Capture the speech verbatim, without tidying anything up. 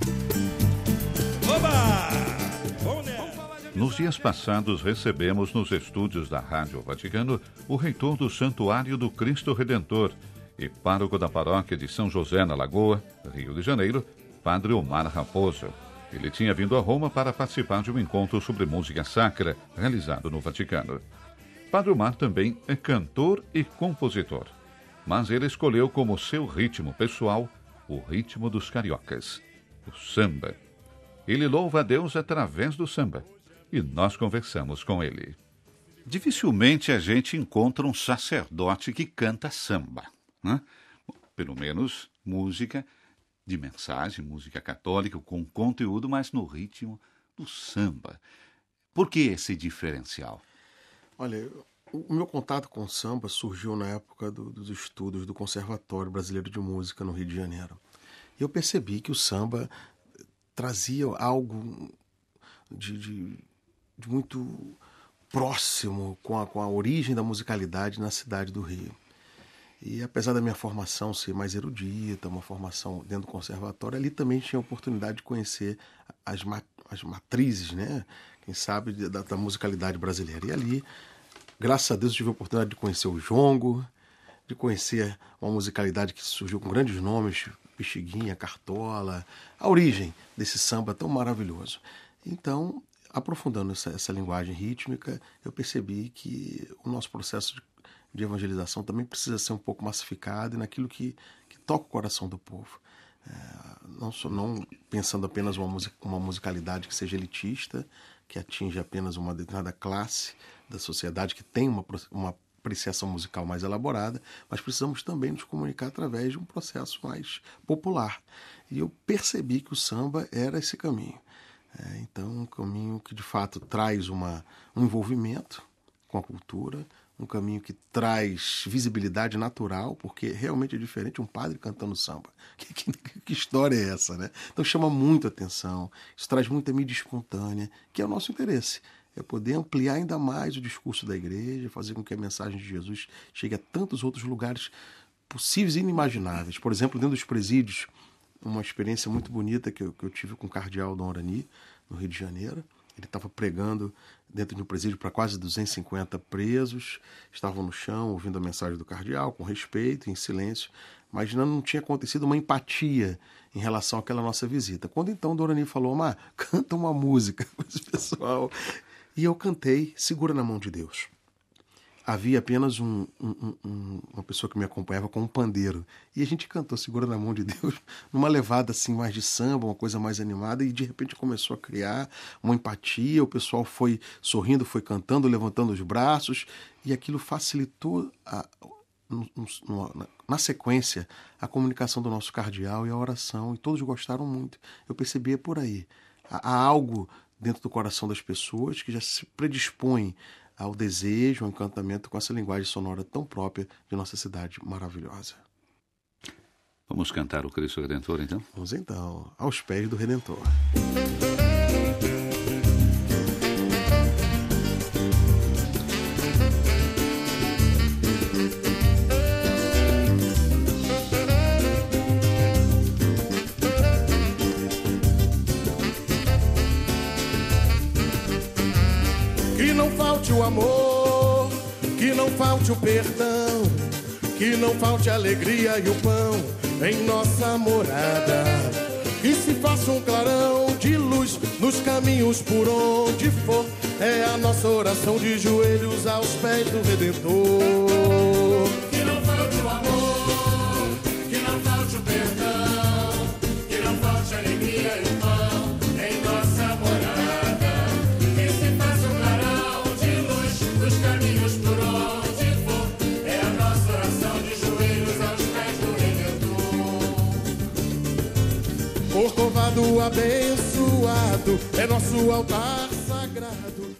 Nos dias passados, recebemos nos estúdios da Rádio Vaticano o reitor do Santuário do Cristo Redentor e pároco da paróquia de São José na Lagoa, Rio de Janeiro, Padre Omar Raposo. Ele tinha vindo a Roma para participar de um encontro sobre música sacra realizado no Vaticano. Padre Omar também é cantor e compositor, mas ele escolheu como seu ritmo pessoal o ritmo dos cariocas, o samba. Ele louva a Deus através do samba e nós conversamos com ele. Dificilmente a gente encontra um sacerdote que canta samba, né? Pelo menos música de mensagem, música católica, com conteúdo, mas no ritmo do samba. Por que esse diferencial? Olha, o meu contato com o samba surgiu na época do, dos estudos do Conservatório Brasileiro de Música no Rio de Janeiro. E eu percebi que o samba trazia algo de, de, de muito próximo com a, com a origem da musicalidade na cidade do Rio. E apesar da minha formação ser mais erudita, uma formação dentro do conservatório, ali também tinha a oportunidade de conhecer as, ma- as matrizes, né? Quem sabe, da, da musicalidade brasileira. E ali, graças a Deus, eu tive a oportunidade de conhecer o jongo, de conhecer uma musicalidade que surgiu com grandes nomes, Pixinguinha, Cartola, a origem desse samba tão maravilhoso. Então, aprofundando essa, essa linguagem rítmica, eu percebi que o nosso processo de, de evangelização também precisa ser um pouco massificado e naquilo que, que toca o coração do povo. É, não, só, não pensando apenas uma, music, uma musicalidade que seja elitista, que atinge apenas uma determinada classe da sociedade que tem uma, uma apreciação musical mais elaborada, mas precisamos também nos comunicar através de um processo mais popular. E eu percebi que o samba era esse caminho. É, então, um caminho que de fato traz uma, um envolvimento com a cultura, um caminho que traz visibilidade natural, porque realmente é diferente um padre cantando samba. Que, que, que história é essa, né? Então chama muito atenção, isso traz muita mídia espontânea, que é o nosso interesse. É poder ampliar ainda mais o discurso da igreja, fazer com que a mensagem de Jesus chegue a tantos outros lugares possíveis e inimagináveis. Por exemplo, dentro dos presídios, uma experiência muito bonita que eu, que eu tive com o cardeal Dom Orani, no Rio de Janeiro. Ele estava pregando dentro de um presídio para quase duzentos e cinquenta presos, estavam no chão ouvindo a mensagem do cardeal, com respeito, em silêncio, mas não tinha acontecido uma empatia em relação àquela nossa visita. Quando então o Dom Orani falou, Omar, canta uma música para esse pessoal, e eu cantei Segura na Mão de Deus. Havia apenas um, um, um, uma pessoa que me acompanhava com um pandeiro. E a gente cantou Segura na Mão de Deus, numa levada assim mais de samba, uma coisa mais animada, e de repente começou a criar uma empatia, o pessoal foi sorrindo, foi cantando, levantando os braços, e aquilo facilitou, a, no, no, na, na sequência, a comunicação do nosso cardeal e a oração, e todos gostaram muito. Eu percebi por aí. Há, há algo dentro do coração das pessoas que já se predispõe ao desejo, ao encantamento com essa linguagem sonora tão própria de nossa cidade maravilhosa. Vamos cantar o Cristo Redentor, então? Vamos então, aos pés do Redentor. Que não falte o amor, que não falte o perdão, que não falte a alegria e o pão em nossa morada. Que se faça um clarão de luz nos caminhos por onde for. É a nossa oração de joelhos aos pés do Redentor. Que não falte o amor, que não falte o perdão, que não falte a alegria e o pão em nossa morada. Que se faça um clarão de luz nos caminhos por onde for. É a nossa oração de joelhos aos pés do Redentor. Corcovado abençoado é nosso altar sagrado.